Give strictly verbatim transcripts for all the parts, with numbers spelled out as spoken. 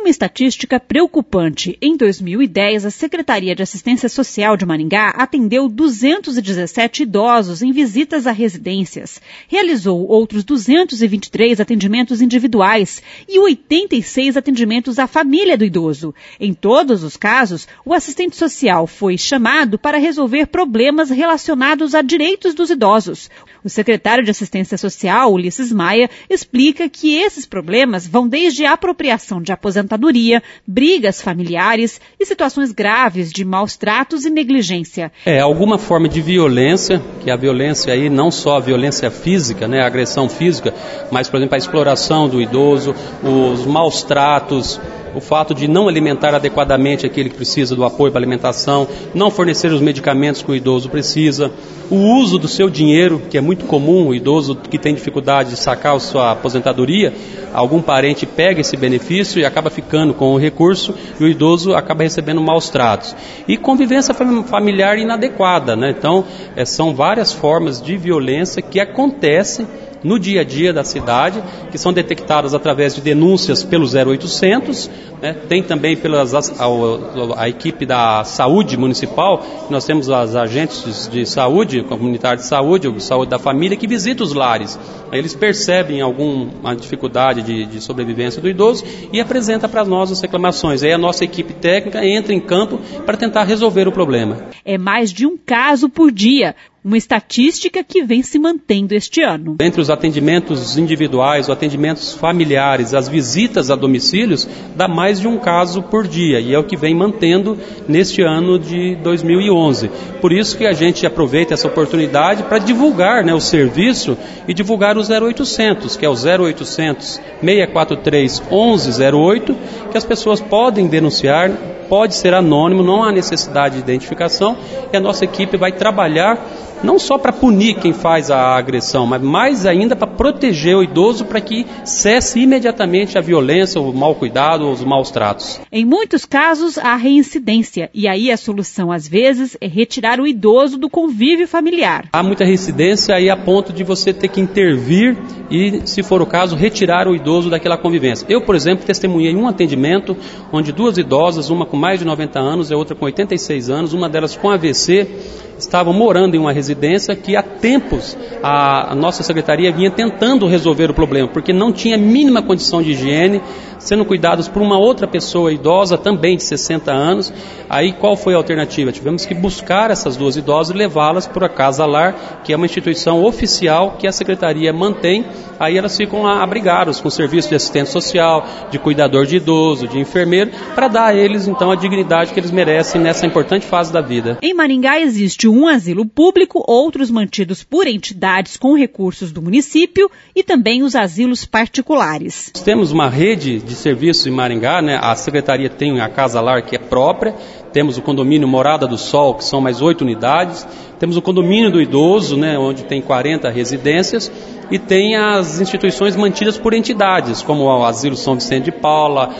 uma estatística preocupante. Em dois mil e dez, a Secretaria de Assistência Social de Maringá atendeu duzentos e dezessete idosos em visitas a residências, realizou outros duzentos e vinte e três atendimentos individuais e oitenta e seis atendimentos à família do idoso. Em todos os casos, o assistente social foi chamado para resolver problemas relacionados a direitos dos idosos. O secretário de Assistência Social, Ulisses Maia, explica que esses problemas vão desde a apropriação de aposentadoria, brigas familiares e situações graves de maus tratos e negligência. É, alguma forma de violência, que a violência aí não só a violência física, né, a agressão física, mas, por exemplo, a exploração do idoso, os maus tratos, o fato de não alimentar adequadamente aquele que precisa do apoio para alimentação, não fornecer os medicamentos que o idoso precisa, o uso do seu dinheiro, que é muito comum, o idoso que tem dificuldade de sacar a sua aposentadoria, algum parente pega esse benefício e acaba ficando com o recurso e o idoso acaba recebendo maus tratos. E convivência familiar inadequada, né? Então, é, são várias formas de violência que acontecem no dia a dia da cidade, que são detectadas através de denúncias pelo zero oitocentos, né? Tem também pelas, a, a, a equipe da saúde municipal, nós temos as agentes de saúde, comunitária de saúde, ou saúde da família, que visitam os lares. Aí eles percebem alguma dificuldade de, de sobrevivência do idoso e apresenta para nós as reclamações. Aí a nossa equipe técnica entra em campo para tentar resolver o problema. É mais de um caso por dia. Uma estatística que vem se mantendo este ano. Entre os atendimentos individuais, os atendimentos familiares, as visitas a domicílios, dá mais de um caso por dia, e é o que vem mantendo neste ano de dois mil e onze. Por isso que a gente aproveita essa oportunidade para divulgar, né, o serviço e divulgar o zero oitocentos, que é o zero oitocentos, seis quatro três, onze zero oito, que as pessoas podem denunciar, pode ser anônimo, não há necessidade de identificação, e a nossa equipe vai trabalhar não só para punir quem faz a agressão, mas mais ainda para proteger o idoso para que cesse imediatamente a violência, o mau cuidado, os maus tratos. Em muitos casos, há reincidência, e aí a solução, às vezes, é retirar o idoso do convívio familiar. Há muita reincidência aí a ponto de você ter que intervir e, se for o caso, retirar o idoso daquela convivência. Eu, por exemplo, testemunhei um atendimento onde duas idosas, uma com mais de noventa anos e a outra com oitenta e seis anos, uma delas com A V C, estavam morando em uma residência que há tempos a, a nossa secretaria vinha tentando resolver o problema, porque não tinha mínima condição de higiene, sendo cuidados por uma outra pessoa idosa, também de sessenta anos. Aí qual foi a alternativa? Tivemos que buscar essas duas idosas e levá-las para a Casa Lar, que é uma instituição oficial que a secretaria mantém. Aí elas ficam lá abrigadas com serviço de assistente social, de cuidador de idoso, de enfermeiro, para dar a eles então a dignidade que eles merecem nessa importante fase da vida. Em Maringá existe um asilo público, outros mantidos por entidades com recursos do município e também os asilos particulares. Nós temos uma rede de serviços em Maringá, né? A secretaria tem a Casa Lar, que é própria, temos o condomínio Morada do Sol, que são mais oito unidades, temos o condomínio do idoso, né? Onde tem quarenta residências, e tem as instituições mantidas por entidades, como o Asilo São Vicente de Paula,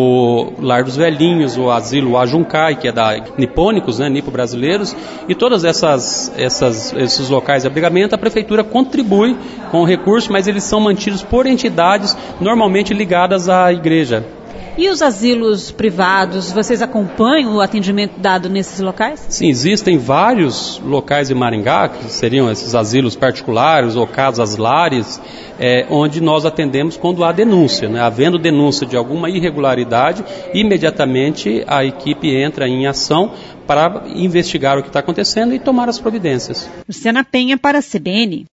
o Lar dos Velhinhos, o Asilo Ajuncai, que é da Nipônicos, né, Nipo Brasileiros, e todas essas, essas, esses locais de abrigamento, a prefeitura contribui com o recurso, mas eles são mantidos por entidades normalmente ligadas à igreja. E os asilos privados, vocês acompanham o atendimento dado nesses locais? Sim, existem vários locais em Maringá, que seriam esses asilos particulares ou casas lares, é, onde nós atendemos quando há denúncia, né? Havendo denúncia de alguma irregularidade, imediatamente a equipe entra em ação para investigar o que está acontecendo e tomar as providências. Luciana Penha para a C B N.